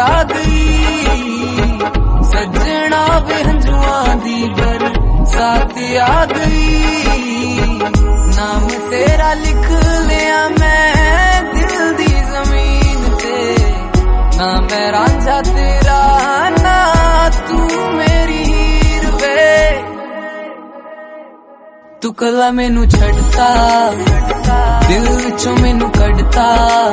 आ गई सजना वे हंजुआं दी बरसात आ गई। नाम तेरा लिख लिया मैं दिल दी जमीन ते, ना मैं रांझा तेरा ना तू मेरी हीर वे। तू कला मैनू छड़ता दिल विचों मैनू कढ़ता,